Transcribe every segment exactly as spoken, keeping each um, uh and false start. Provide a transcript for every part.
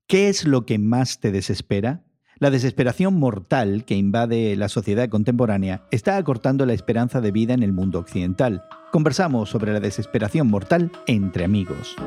¿Qué es lo que más te desespera? La desesperación mortal que invade la sociedad contemporánea está acortando la esperanza de vida en el mundo occidental. Conversamos sobre la desesperación mortal entre amigos.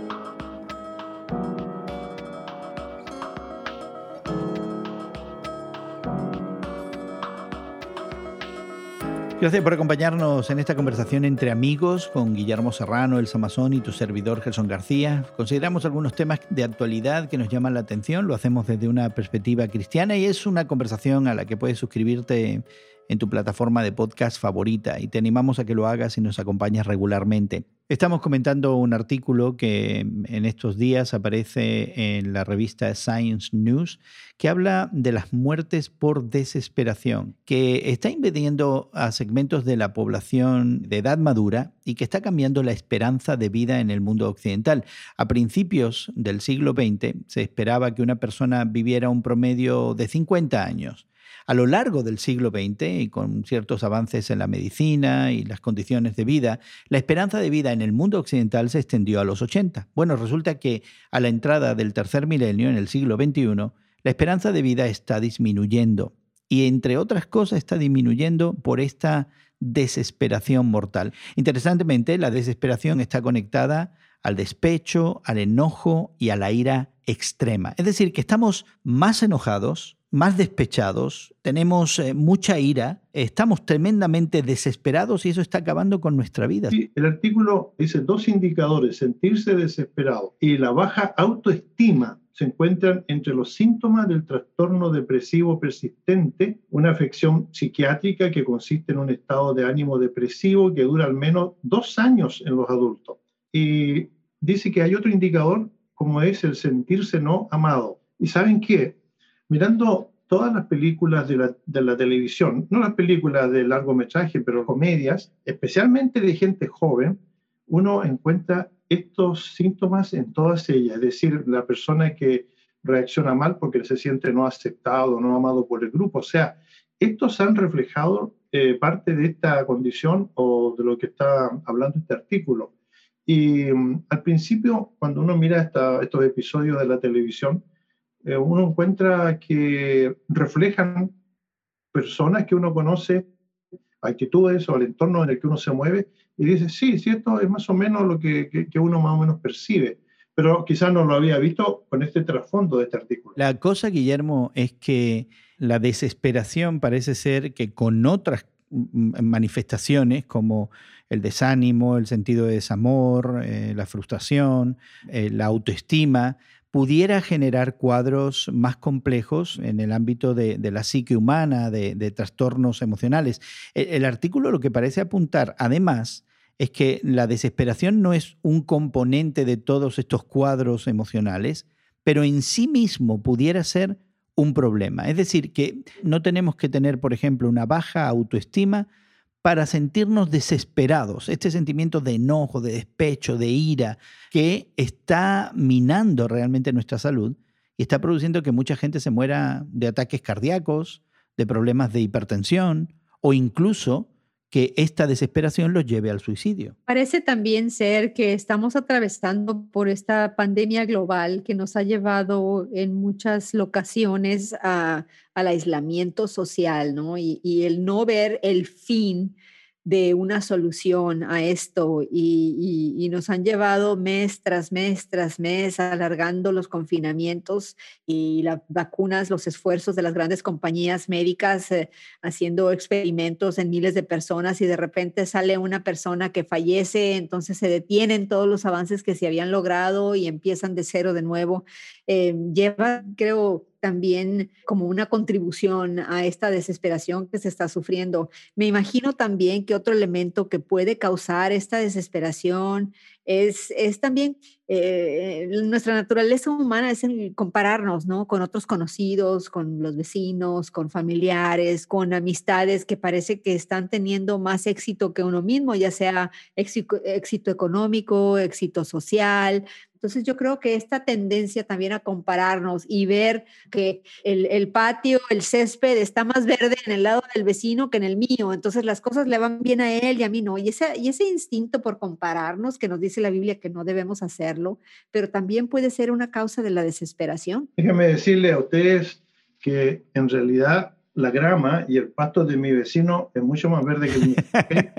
Gracias por acompañarnos en esta conversación entre amigos con Guillermo Serrano, Elsa Mazón y tu servidor Gerson García. Consideramos algunos temas de actualidad que nos llaman la atención, lo hacemos desde una perspectiva cristiana y es una conversación a la que puedes suscribirte en tu plataforma de podcast favorita y te animamos a que lo hagas y nos acompañes regularmente. Estamos comentando un artículo que en estos días aparece en la revista Science News que habla de las muertes por desesperación, que está invadiendo a segmentos de la población de edad madura y que está cambiando la esperanza de vida en el mundo occidental. A principios del siglo veinte se esperaba que una persona viviera un promedio de cincuenta años. A lo largo del siglo veinte, y con ciertos avances en la medicina y las condiciones de vida, la esperanza de vida en el mundo occidental se extendió a los ochenta. Bueno, resulta que a la entrada del tercer milenio, en el siglo veintiuno, la esperanza de vida está disminuyendo. Y entre otras cosas está disminuyendo por esta desesperación mortal. Interesantemente, la desesperación está conectada al despecho, al enojo y a la ira extrema. Es decir, que estamos más enojados, más despechados, tenemos eh, mucha ira, estamos tremendamente desesperados y eso está acabando con nuestra vida. Sí, el artículo dice dos indicadores, sentirse desesperado y la baja autoestima se encuentran entre los síntomas del trastorno depresivo persistente, una afección psiquiátrica que consiste en un estado de ánimo depresivo que dura al menos dos años en los adultos. Y dice que hay otro indicador como es el sentirse no amado. ¿Y saben qué? Mirando todas las películas de la, de la televisión, no las películas de largometraje, pero comedias, especialmente de gente joven, uno encuentra estos síntomas en todas ellas. Es decir, la persona que reacciona mal porque se siente no aceptado, no amado por el grupo. O sea, estos han reflejado eh, parte de esta condición o de lo que está hablando este artículo. Y um, al principio, cuando uno mira esta, estos episodios de la televisión, eh, uno encuentra que reflejan personas que uno conoce, actitudes o el entorno en el que uno se mueve, y dice, sí, sí, esto es más o menos lo que, que, que uno más o menos percibe, pero quizás no lo había visto con este trasfondo de este artículo. La cosa, Guillermo, es que la desesperación parece ser que con otras manifestaciones como el desánimo, el sentido de desamor, eh, la frustración, eh, la autoestima, pudiera generar cuadros más complejos en el ámbito de, de la psique humana, de, de trastornos emocionales. El, el artículo lo que parece apuntar, además, es que la desesperación no es un componente de todos estos cuadros emocionales, pero en sí mismo pudiera ser un problema. Es decir, que no tenemos que tener, por ejemplo, una baja autoestima para sentirnos desesperados. Este sentimiento de enojo, de despecho, de ira, que está minando realmente nuestra salud y está produciendo que mucha gente se muera de ataques cardíacos, de problemas de hipertensión o incluso que esta desesperación los lleve al suicidio. Parece también ser que estamos atravesando por esta pandemia global que nos ha llevado en muchas ocasiones a, al aislamiento social, ¿no? Y, y el no ver el fin de una solución a esto y, y, y nos han llevado mes tras mes tras mes alargando los confinamientos y las vacunas, los esfuerzos de las grandes compañías médicas eh, haciendo experimentos en miles de personas y de repente sale una persona que fallece, entonces se detienen todos los avances que se habían logrado y empiezan de cero de nuevo. Eh, lleva, creo, también como una contribución a esta desesperación que se está sufriendo. Me imagino también que otro elemento que puede causar esta desesperación es, es también eh, nuestra naturaleza humana, es el compararnos, ¿no? Con otros conocidos, con los vecinos, con familiares, con amistades que parece que están teniendo más éxito que uno mismo, ya sea éxito, éxito económico, éxito social. Entonces yo creo que esta tendencia también a compararnos y ver que el, el patio, el césped está más verde en el lado del vecino que en el mío, entonces las cosas le van bien a él y a mí no. Y ese, y ese instinto por compararnos que nos dice dice la Biblia que no debemos hacerlo, pero también puede ser una causa de la desesperación. Déjeme decirle a ustedes que en realidad la grama y el pasto de mi vecino es mucho más verde que el mío. ¿Okay?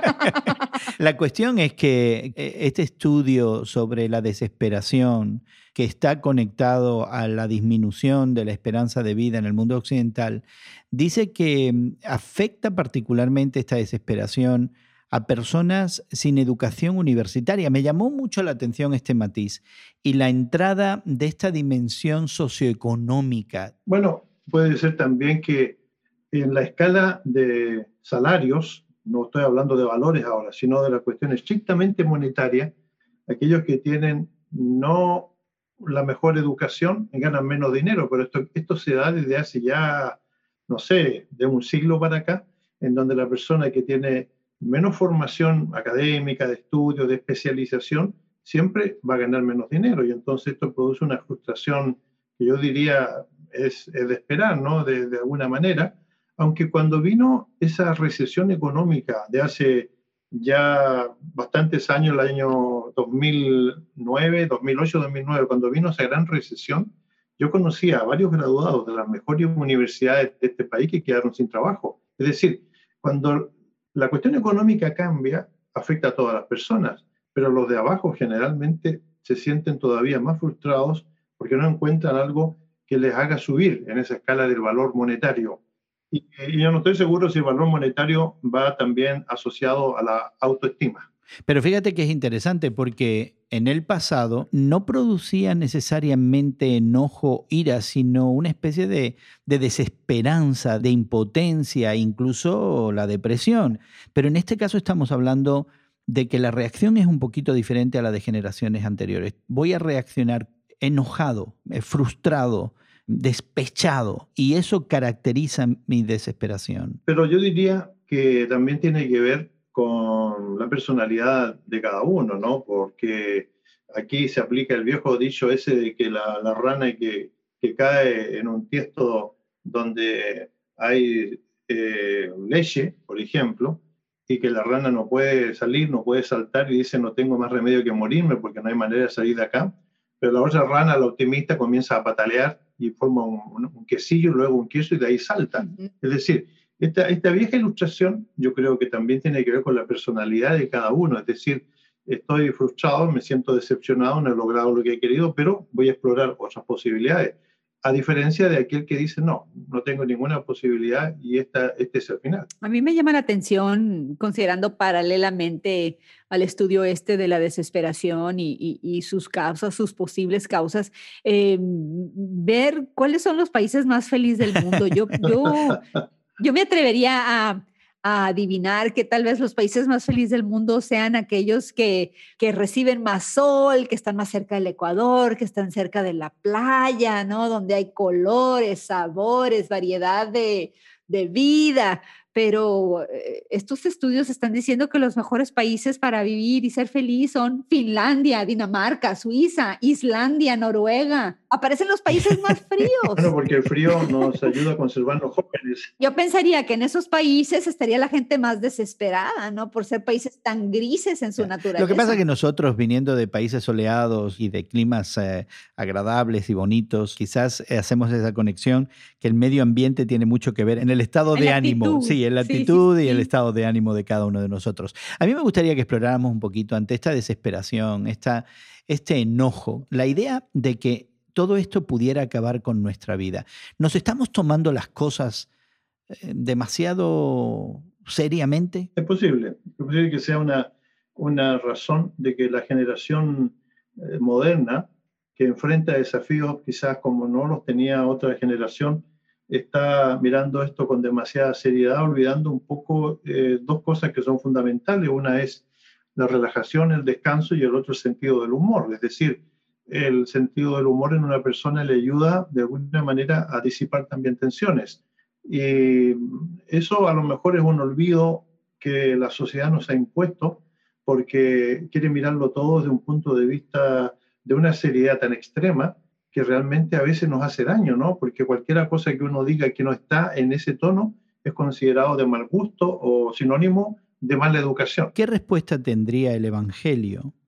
La cuestión es que este estudio sobre la desesperación, que está conectado a la disminución de la esperanza de vida en el mundo occidental, dice que afecta particularmente esta desesperación a personas sin educación universitaria. Me llamó mucho la atención este matiz y la entrada de esta dimensión socioeconómica. Bueno, puede ser también que en la escala de salarios, no estoy hablando de valores ahora, sino de la cuestión estrictamente monetaria, aquellos que tienen no la mejor educación ganan menos dinero, pero esto, esto se da desde hace ya, no sé, de un siglo para acá, en donde la persona que tiene menos formación académica, de estudio, de especialización, siempre va a ganar menos dinero. Y entonces esto produce una frustración que yo diría es, es de esperar, ¿no? De, de alguna manera. Aunque cuando vino esa recesión económica de hace ya bastantes años, el año dos mil nueve, dos mil ocho, dos mil nueve, cuando vino esa gran recesión, yo conocía a varios graduados de las mejores universidades de este país que quedaron sin trabajo. Es decir, cuando la cuestión económica cambia, afecta a todas las personas, pero los de abajo generalmente se sienten todavía más frustrados porque no encuentran algo que les haga subir en esa escala del valor monetario. Y, y yo no estoy seguro si el valor monetario va también asociado a la autoestima. Pero fíjate que es interesante porque en el pasado no producía necesariamente enojo, ira, sino una especie de, de desesperanza, de impotencia, incluso la depresión. Pero en este caso estamos hablando de que la reacción es un poquito diferente a la de generaciones anteriores. Voy a reaccionar enojado, frustrado, despechado, y eso caracteriza mi desesperación. Pero yo diría que también tiene que ver con la personalidad de cada uno, ¿no? Porque aquí se aplica el viejo dicho ese de que la, la rana que, que cae en un tiesto donde hay eh, leche, por ejemplo, y que la rana no puede salir, no puede saltar y dice no tengo más remedio que morirme porque no hay manera de salir de acá. Pero la otra rana, la optimista, comienza a patalear y forma un, un, un quesillo, luego un queso y de ahí salta. Uh-huh. Es decir, esta, esta vieja ilustración yo creo que también tiene que ver con la personalidad de cada uno. Es decir, estoy frustrado, me siento decepcionado, no he logrado lo que he querido, pero voy a explorar otras posibilidades. A diferencia de aquel que dice, no, no tengo ninguna posibilidad y esta, este es el final. A mí me llama la atención, considerando paralelamente al estudio este de la desesperación y, y, y sus causas, sus posibles causas, eh, ver cuáles son los países más felices del mundo. Yo, yo, yo me atrevería a... a adivinar que tal vez los países más felices del mundo sean aquellos que, que reciben más sol, que están más cerca del Ecuador, que están cerca de la playa, ¿no? Donde hay colores, sabores, variedad de, de vida. Pero eh, estos estudios están diciendo que los mejores países para vivir y ser feliz son Finlandia, Dinamarca, Suiza, Islandia, Noruega. Aparecen los países más fríos. Bueno, porque el frío nos ayuda a conservarnos jóvenes. Yo pensaría que en esos países estaría la gente más desesperada, ¿no? Por ser países tan grises en su naturaleza. Lo que pasa es que nosotros, viniendo de países soleados y de climas eh, agradables y bonitos, quizás eh, hacemos esa conexión que el medio ambiente tiene mucho que ver en el estado en de la ánimo. Actitud. Sí, en la sí, actitud sí, y sí. el estado de ánimo de cada uno de nosotros. A mí me gustaría que exploráramos un poquito ante esta desesperación, esta, este enojo, la idea de que todo esto pudiera acabar con nuestra vida. ¿Nos estamos tomando las cosas eh, demasiado seriamente? Es posible, es posible que sea una, una razón de que la generación eh, moderna, que enfrenta desafíos quizás como no los tenía otra generación, está mirando esto con demasiada seriedad, olvidando un poco eh, dos cosas que son fundamentales. Una es la relajación, el descanso, y el otro el sentido del humor. Es decir, el sentido del humor en una persona le ayuda de alguna manera a disipar también tensiones. Y eso a lo mejor es un olvido que la sociedad nos ha impuesto porque quiere mirarlo todo desde un punto de vista de una seriedad tan extrema que realmente a veces nos hace daño, ¿no? Porque cualquier cosa que uno diga que no está en ese tono es considerado de mal gusto o sinónimo de mala educación. ¿Qué respuesta tendría el Evangelio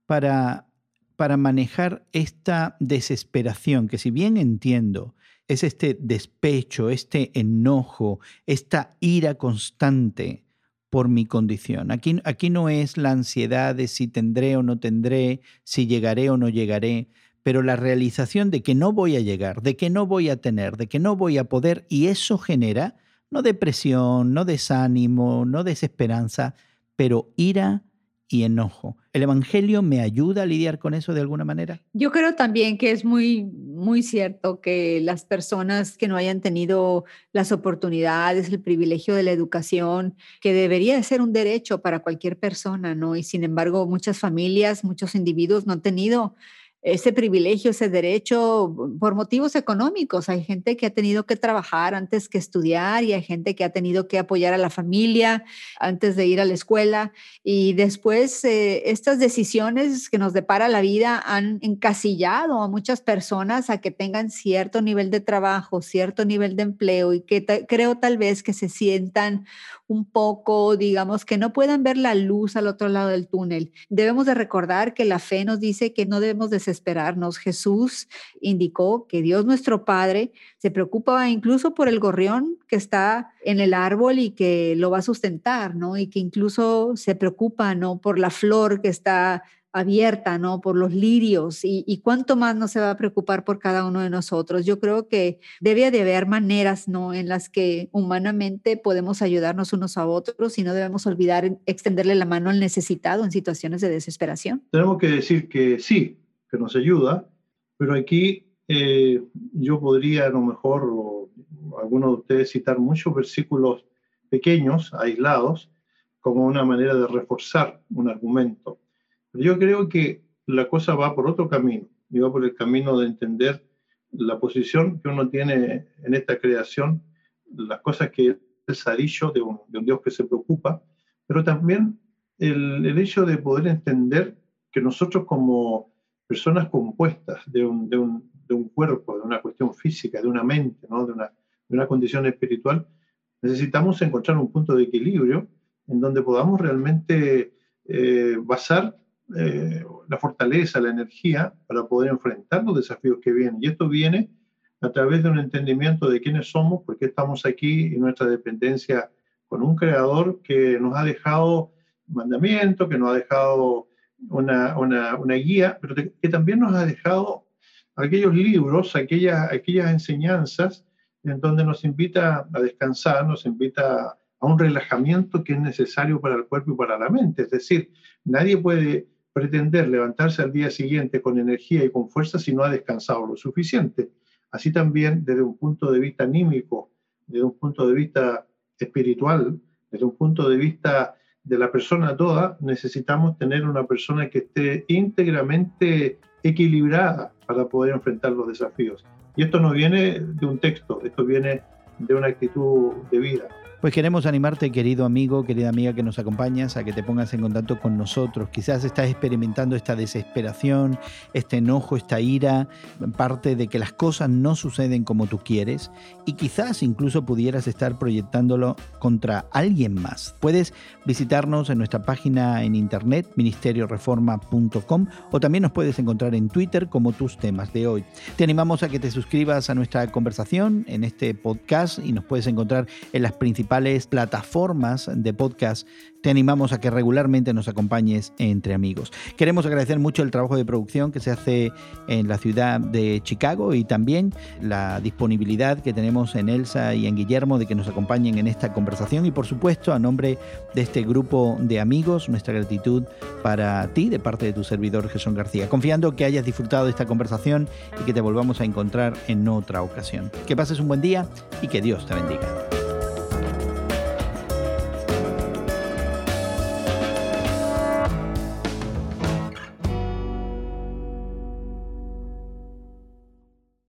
para, para manejar esta desesperación, que si bien entiendo, es este despecho, este enojo, esta ira constante por mi condición? Aquí, aquí no es la ansiedad de si tendré o no tendré, si llegaré o no llegaré, pero la realización de que no voy a llegar, de que no voy a tener, de que no voy a poder, y eso genera no depresión, no desánimo, no desesperanza, pero ira y enojo. ¿El Evangelio me ayuda a lidiar con eso de alguna manera? Yo creo también que es muy, muy cierto que las personas que no hayan tenido las oportunidades, el privilegio de la educación, que debería de ser un derecho para cualquier persona, ¿no? Y sin embargo, muchas familias, muchos individuos no han tenido ese privilegio, ese derecho por motivos económicos. Hay gente que ha tenido que trabajar antes que estudiar y hay gente que ha tenido que apoyar a la familia antes de ir a la escuela. Y después eh, estas decisiones que nos depara la vida han encasillado a muchas personas a que tengan cierto nivel de trabajo, cierto nivel de empleo y que ta- creo tal vez que se sientan un poco, digamos, que no puedan ver la luz al otro lado del túnel. Debemos de recordar que la fe nos dice que no debemos desesperarnos. Jesús indicó que Dios nuestro Padre se preocupa incluso por el gorrión que está en el árbol y que lo va a sustentar, ¿no? Y que incluso se preocupa, ¿no?, por la flor que está abierta, ¿no?, por los lirios, y, y cuánto más no se va a preocupar por cada uno de nosotros. Yo creo que debe de haber maneras, ¿no?, en las que humanamente podemos ayudarnos unos a otros y no debemos olvidar extenderle la mano al necesitado en situaciones de desesperación. Tenemos que decir que sí, que nos ayuda, pero aquí eh, yo podría a lo mejor, o algunos de ustedes, citar muchos versículos pequeños, aislados, como una manera de reforzar un argumento. Yo creo que la cosa va por otro camino, y va por el camino de entender la posición que uno tiene en esta creación, las cosas que es el sarillo de un, de un Dios que se preocupa, pero también el, el hecho de poder entender que nosotros como personas compuestas de un, de un, de un cuerpo, de una cuestión física, de una mente, ¿no?, de, una, de una condición espiritual, necesitamos encontrar un punto de equilibrio en donde podamos realmente eh, basar Eh, la fortaleza, la energía para poder enfrentar los desafíos que vienen. Y esto viene a través de un entendimiento de quiénes somos, por qué estamos aquí y nuestra dependencia con un creador que nos ha dejado mandamientos, que nos ha dejado una, una, una guía, pero que, que también nos ha dejado aquellos libros, aquellas, aquellas enseñanzas en donde nos invita a descansar, nos invita a un relajamiento que es necesario para el cuerpo y para la mente. Es decir, nadie puede pretender levantarse al día siguiente con energía y con fuerza si no ha descansado lo suficiente. Así también, desde un punto de vista anímico, desde un punto de vista espiritual, desde un punto de vista de la persona toda, necesitamos tener una persona que esté íntegramente equilibrada para poder enfrentar los desafíos. Y esto no viene de un texto, esto viene de una actitud de vida. Pues queremos animarte, querido amigo, querida amiga que nos acompañas, a que te pongas en contacto con nosotros. Quizás estás experimentando esta desesperación, este enojo, esta ira, en parte de que las cosas no suceden como tú quieres, y quizás incluso pudieras estar proyectándolo contra alguien más. Puedes visitarnos en nuestra página en internet, ministerio reforma punto com, o también nos puedes encontrar en Twitter como Tus Temas de Hoy. Te animamos a que te suscribas a nuestra conversación en este podcast y nos puedes encontrar en las principales plataformas de podcast. Te animamos a que regularmente nos acompañes Entre Amigos. Queremos agradecer mucho el trabajo de producción que se hace en la ciudad de Chicago y también la disponibilidad que tenemos en Elsa y en Guillermo de que nos acompañen en esta conversación, y por supuesto, a nombre de este grupo de amigos, nuestra gratitud para ti de parte de tu servidor Gerson García, confiando que hayas disfrutado de esta conversación y que te volvamos a encontrar en otra ocasión. Que pases un buen día y que Dios te bendiga.